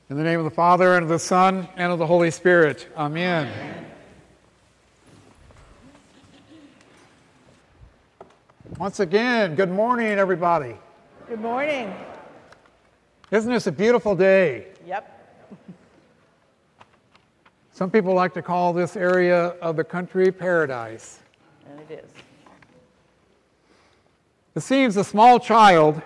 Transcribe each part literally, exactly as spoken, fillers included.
In the name of the Father, and of the Son, and of the Holy Spirit. Amen. Amen. Once again, good morning, everybody. Good morning. Isn't this a beautiful day? Yep. Some people like to call this area of the country paradise. And it is. It seems a small child,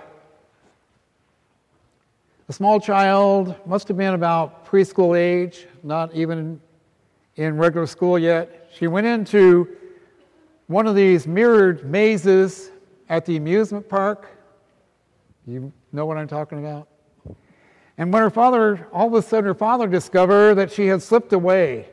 a small child must have been about preschool age, not even in regular school yet. She went into one of these mirrored mazes at the amusement park. You know what I'm talking about? And when her father, all of a sudden her father discovered that she had slipped away.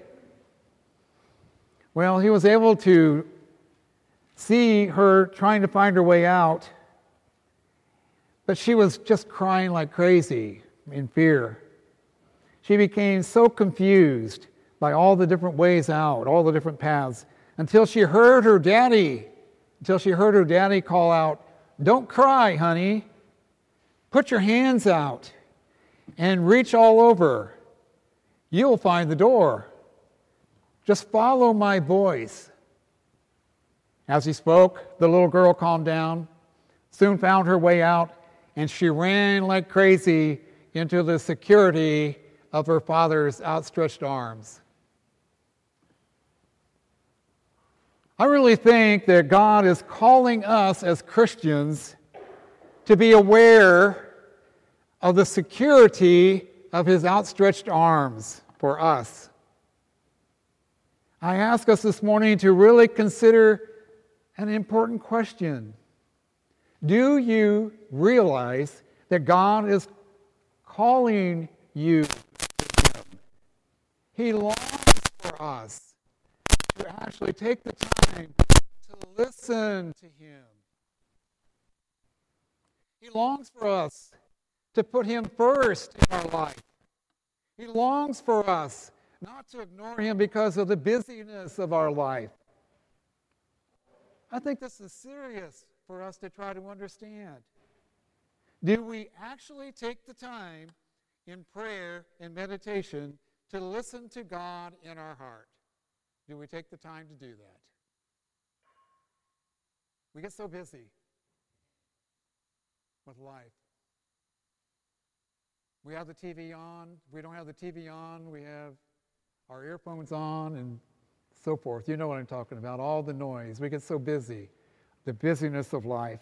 Well, he was able to see her trying to find her way out, but she was just crying like crazy in fear. She became so confused by all the different ways out, all the different paths, until she heard her daddy, until she heard her daddy call out, "Don't cry, honey. Put your hands out and reach all over. You'll find the door. Just follow my voice." As he spoke, the little girl calmed down, soon found her way out, and she ran like crazy into the security of her father's outstretched arms. I really think that God is calling us as Christians to be aware of the security of His outstretched arms for us. I ask us this morning to really consider an important question. Do you realize that God is calling you to Him? He longs for us to actually take the time to listen to Him. He longs for us to put Him first in our life. He longs for us not to ignore Him because of the busyness of our life. I think this is serious for us to try to understand. Do we actually take the time in prayer and meditation to listen to God in our heart? Do we take the time to do that? We get so busy with life. We have the T V on. If we don't have the T V on, we have our earphones on and so forth. You know what I'm talking about, all the noise. We get so busy, the busyness of life.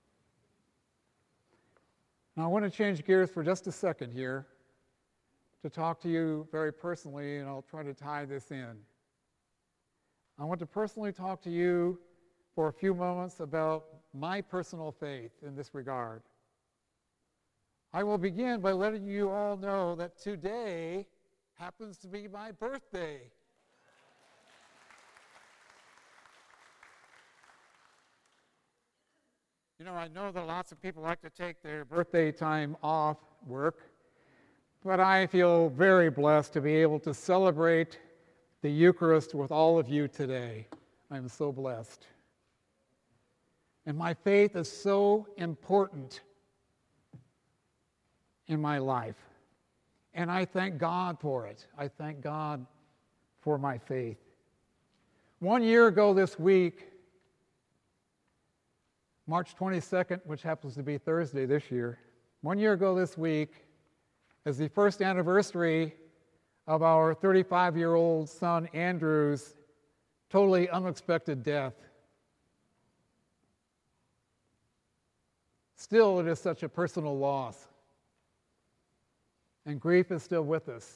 Now I want to change gears for just a second here to talk to you very personally, and I'll try to tie this in. I want to personally talk to you for a few moments about my personal faith in this regard. I will begin by letting you all know that today happens to be my birthday. You know, I know that lots of people like to take their birthday time off work, but I feel very blessed to be able to celebrate the Eucharist with all of you today. I'm so blessed. And my faith is so important in my life. And I thank God for it. I thank God for my faith. One year ago this week, March twenty-second, which happens to be Thursday this year, one year ago this week is the first anniversary of our thirty-five-year-old son Andrew's totally unexpected death. Still, it is such a personal loss. And grief is still with us.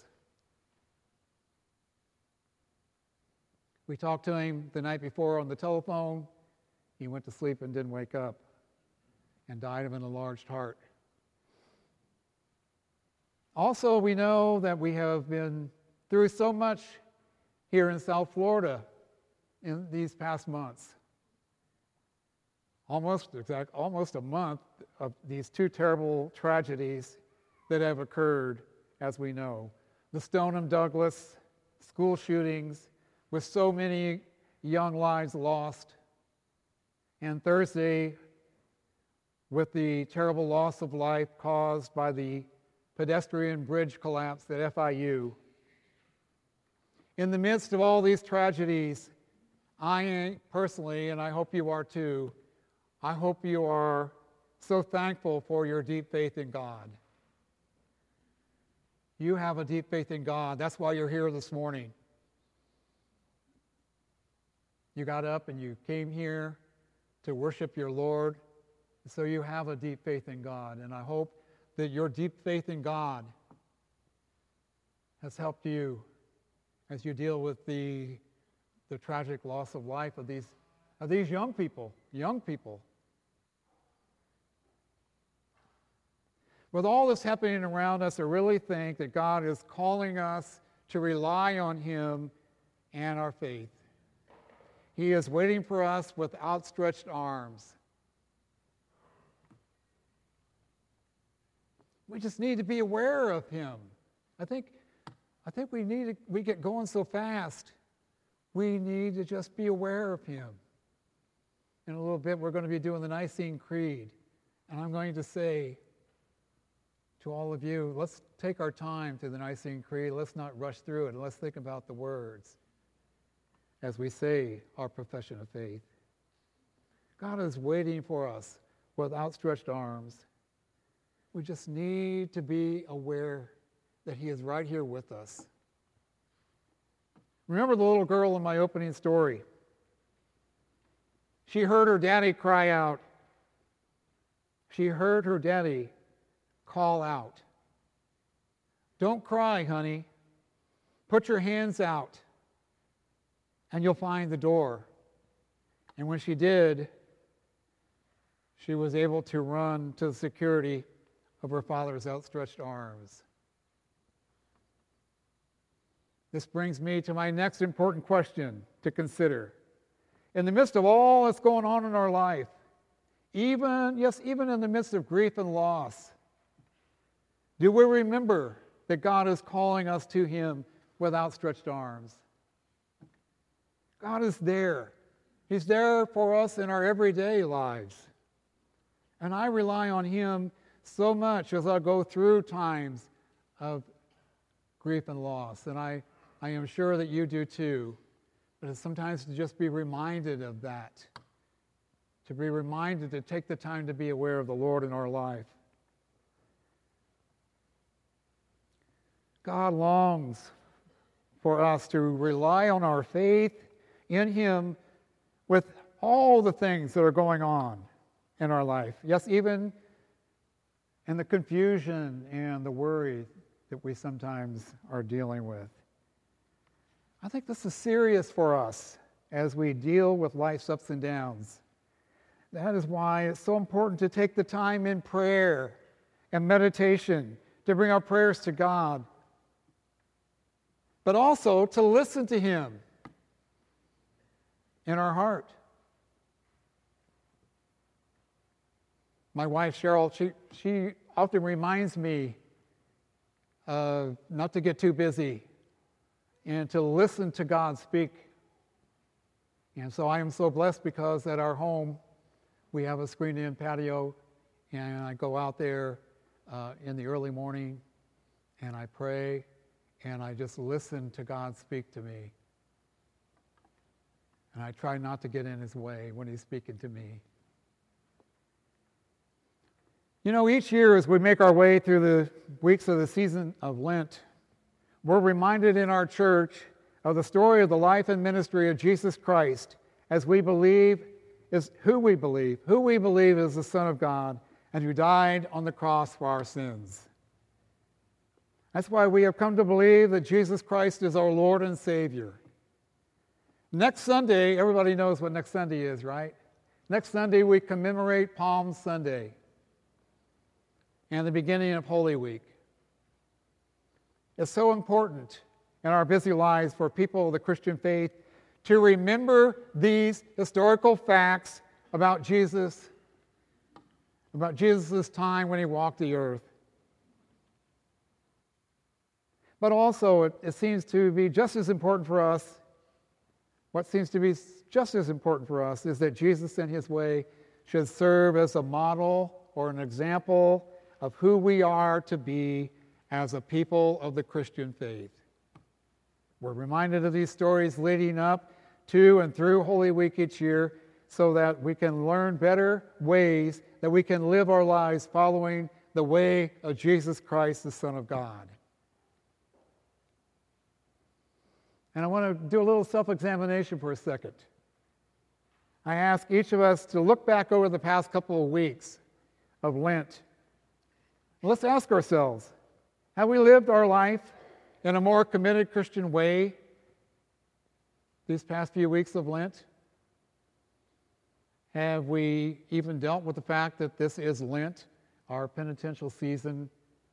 We talked to him the night before on the telephone. He went to sleep and didn't wake up and died of an enlarged heart. Also, we know that we have been through so much here in South Florida in these past months. Almost exact, almost a month of these two terrible tragedies that have occurred, as we know. The Stoneham Douglas school shootings with so many young lives lost. And Thursday, with the terrible loss of life caused by the pedestrian bridge collapse at F I U. In the midst of all these tragedies, I personally, and I hope you are too, I hope you are so thankful for your deep faith in God. You have a deep faith in God. That's why you're here this morning. You got up and you came here to worship your Lord. So you have a deep faith in God. And I hope that your deep faith in God has helped you as you deal with the, the tragic loss of life of these, of these young people, young people. With all this happening around us, I really think that God is calling us to rely on Him and our faith. He is waiting for us with outstretched arms. We just need to be aware of Him. I think, I think we need to, we get going so fast. We need to just be aware of Him. In a little bit, we're going to be doing the Nicene Creed, and I'm going to say to all of you, let's take our time through the Nicene Creed. Let's not rush through it, and let's think about the words as we say our profession of faith. God is waiting for us with outstretched arms. We just need to be aware that He is right here with us. Remember the little girl in my opening story? She heard her daddy cry out. She heard her daddy call out. Don't cry, honey. Put your hands out and you'll find the door. And when she did, she was able to run to the security of her father's outstretched arms. This brings me to my next important question to consider. In the midst of all that's going on in our life, even, yes, even in the midst of grief and loss, do we remember that God is calling us to Him with outstretched arms? God is there. He's there for us in our everyday lives. And I rely on Him so much as I go through times of grief and loss. And I, I am sure that you do too. But it's sometimes to just be reminded of that. To be reminded to take the time to be aware of the Lord in our life. God longs for us to rely on our faith in Him with all the things that are going on in our life. Yes, even in the confusion and the worry that we sometimes are dealing with. I think this is serious for us as we deal with life's ups and downs. That is why it's so important to take the time in prayer and meditation to bring our prayers to God, but also to listen to Him in our heart. My wife, Cheryl, she, she often reminds me uh, not to get too busy and to listen to God speak. And so I am so blessed because at our home, we have a screened-in patio, and I go out there uh, in the early morning, and I pray, and I just listen to God speak to me. And I try not to get in His way when He's speaking to me. You know, each year as we make our way through the weeks of the season of Lent, we're reminded in our church of the story of the life and ministry of Jesus Christ as we believe is who we believe, who we believe is the Son of God and who died on the cross for our sins. That's why we have come to believe that Jesus Christ is our Lord and Savior. Next Sunday, everybody knows what next Sunday is, right? Next Sunday we commemorate Palm Sunday and the beginning of Holy Week. It's so important in our busy lives for people of the Christian faith to remember these historical facts about Jesus, about Jesus' time when He walked the earth. But also, it, it seems to be just as important for us, what seems to be just as important for us is that Jesus in His way should serve as a model or an example of who we are to be as a people of the Christian faith. We're reminded of these stories leading up to and through Holy Week each year so that we can learn better ways that we can live our lives following the way of Jesus Christ, the Son of God. And I want to do a little self-examination for a second. I ask each of us to look back over the past couple of weeks of Lent. Let's ask ourselves, have we lived our life in a more committed Christian way these past few weeks of Lent? Have we even dealt with the fact that this is Lent, our penitential season?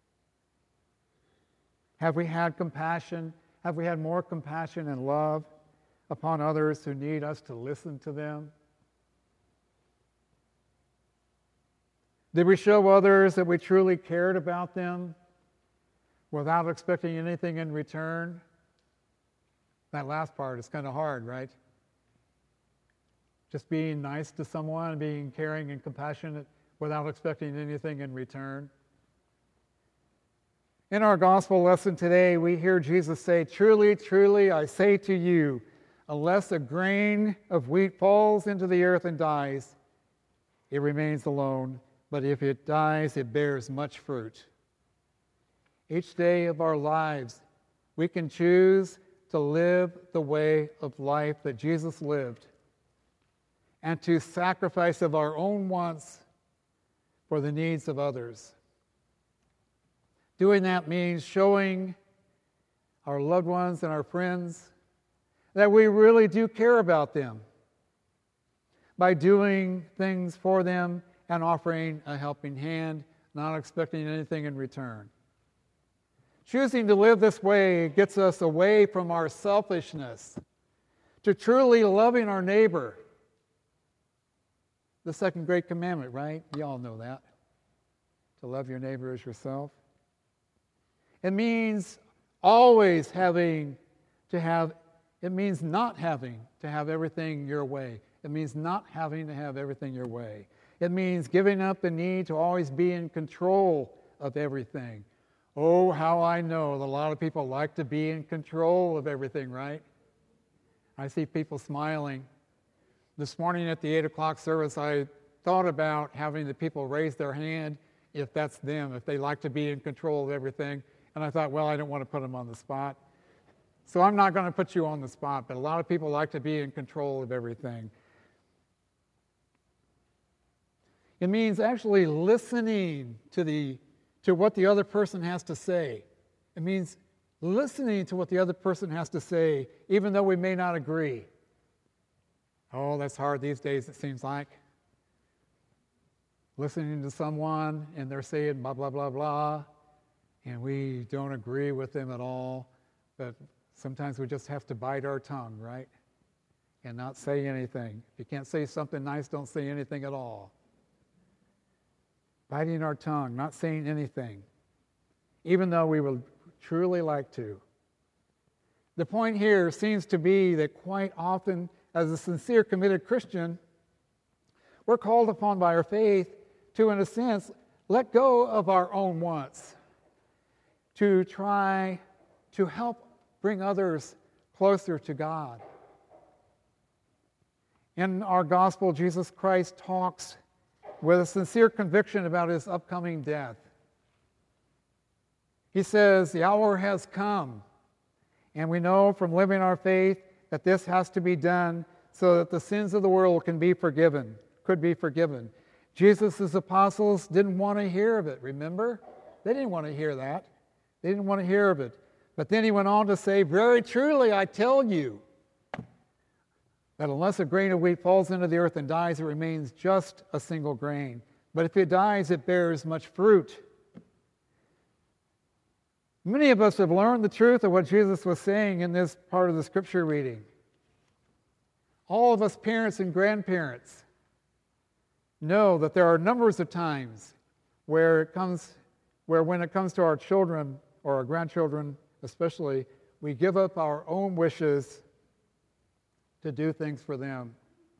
Have we had compassion? Have we had more compassion and love upon others who need us to listen to them? Did we show others that we truly cared about them without expecting anything in return? That last part is kind of hard, right? Just being nice to someone, being caring and compassionate without expecting anything in return. In our gospel lesson today, we hear Jesus say, "Truly, truly, I say to you, unless a grain of wheat falls into the earth and dies, it remains alone. But if it dies, it bears much fruit." Each day of our lives, we can choose to live the way of life that Jesus lived and to sacrifice of our own wants for the needs of others. Doing that means showing our loved ones and our friends that we really do care about them by doing things for them and offering a helping hand, not expecting anything in return. Choosing to live this way gets us away from our selfishness to truly loving our neighbor. The second great commandment, right? You all know that. To love your neighbor as yourself. It means always having to have, it means not having to have everything your way. It means not having to have everything your way. It means giving up the need to always be in control of everything. Oh, how I know that a lot of people like to be in control of everything, right? I see people smiling. This morning at the eight o'clock service, I thought about having the people raise their hand if that's them, if they like to be in control of everything. And I thought, well, I don't want to put them on the spot. So I'm not going to put you on the spot, but a lot of people like to be in control of everything. It means actually listening to the to what the other person has to say. It means listening to what the other person has to say, even though we may not agree. Oh, that's hard these days, it seems like. Listening to someone and they're saying blah, blah, blah, blah, and we don't agree with them at all, but sometimes we just have to bite our tongue, right? And not say anything. If you can't say something nice, don't say anything at all. Biting our tongue, not saying anything, even though we would truly like to. The point here seems to be that quite often, as a sincere, committed Christian, we're called upon by our faith to, in a sense, let go of our own wants, to try to help bring others closer to God. In our gospel, Jesus Christ talks with a sincere conviction about his upcoming death. He says, the hour has come, and we know from living our faith that this has to be done so that the sins of the world can be forgiven, could be forgiven. Jesus' apostles didn't want to hear of it, remember? They didn't want to hear that. They didn't want to hear of it. But then he went on to say, very truly I tell you, that unless a grain of wheat falls into the earth and dies, it remains just a single grain. But if it dies, it bears much fruit. Many of us have learned the truth of what Jesus was saying in this part of the scripture reading. All of us parents and grandparents know that there are numbers of times where it comes, where when it comes to our children or our grandchildren especially, we give up our own wishes to do things for them.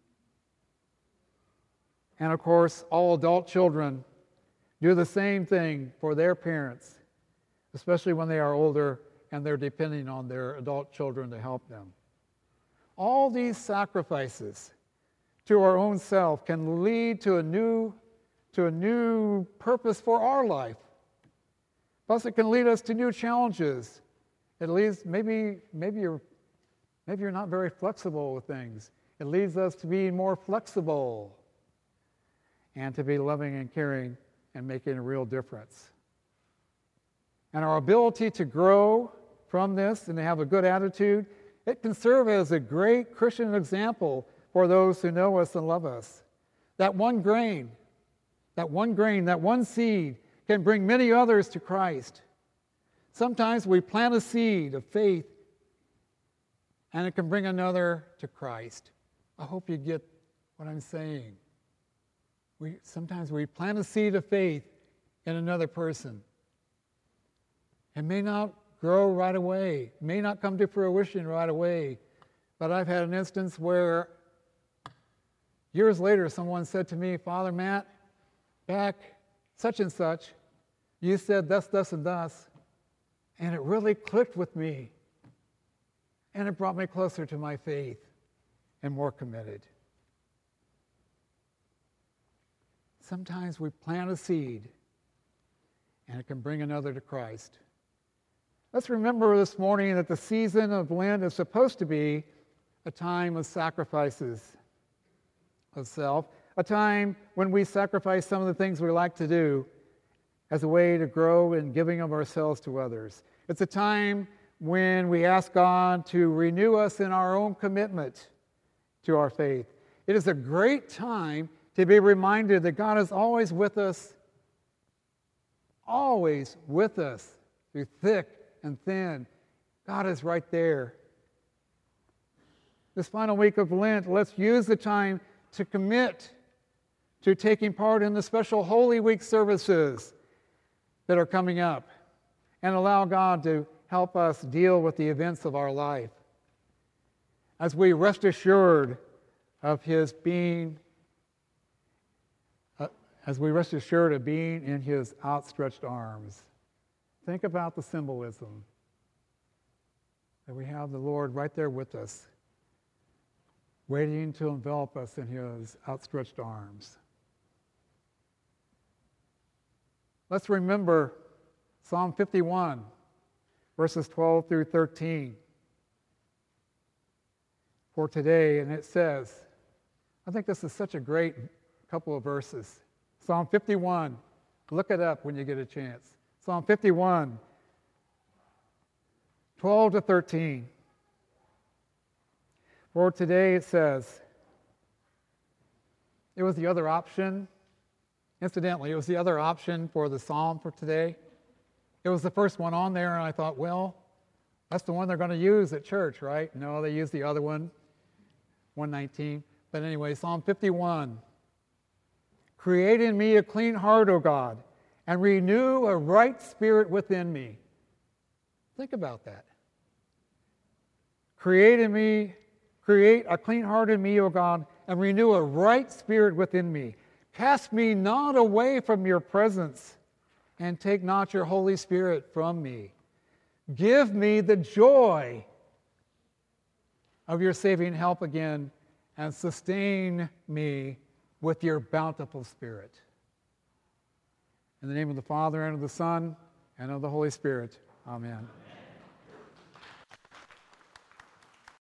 And of course, all adult children do the same thing for their parents. especially when they are older and they're depending on their adult children to help them. All these sacrifices to our own self can lead to a new, to a new purpose for our life. Plus, it can lead us to new challenges. It leads, maybe, maybe you're, maybe you're not very flexible with things. It leads us to be more flexible and to be loving and caring and making a real difference. And our ability to grow from this and to have a good attitude, it can serve as a great Christian example for those who know us and love us. That one grain, that one grain, that one seed can bring many others to Christ. Sometimes we plant a seed of faith and it can bring another to Christ. I hope you get what I'm saying. We, sometimes we plant a seed of faith in another person. It may not grow right away, may not come to fruition right away, but I've had an instance where years later someone said to me, Father Matt, back such and such, you said thus, thus, and thus, and it really clicked with me, and it brought me closer to my faith and more committed. Sometimes we plant a seed, and it can bring another to Christ. Let's remember this morning that the season of Lent is supposed to be a time of sacrifices of self, a time when we sacrifice some of the things we like to do as a way to grow in giving of ourselves to others. It's a time when we ask God to renew us in our own commitment to our faith. It is a great time to be reminded that God is always with us, always with us through thick and thin. God is right there. This final week of Lent, let's use the time to commit to taking part in the special Holy Week services that are coming up and allow God to help us deal with the events of our life as we rest assured of His being, uh, as we rest assured of being in His outstretched arms. Think about the symbolism that we have the Lord right there with us, waiting to envelop us in His outstretched arms. Let's remember Psalm fifty-one, verses twelve through thirteen for today, and it says, I think this is such a great couple of verses. Psalm fifty-one, look it up when you get a chance. Psalm fifty-one, twelve to thirteen. For today it says, it was the other option. Incidentally, it was the other option for the psalm for today. It was the first one on there, and I thought, well, that's the one they're going to use at church, right? No, they used the other one, one nineteen. But anyway, Psalm fifty-one. Create in me a clean heart, O God, and renew a right spirit within me. Think about that. Create in me, create a clean heart in me, O God, and renew a right spirit within me. Cast me not away from your presence, and take not your Holy Spirit from me. Give me the joy of your saving help again, and sustain me with your bountiful Spirit. In the name of the Father, and of the Son, and of the Holy Spirit. Amen.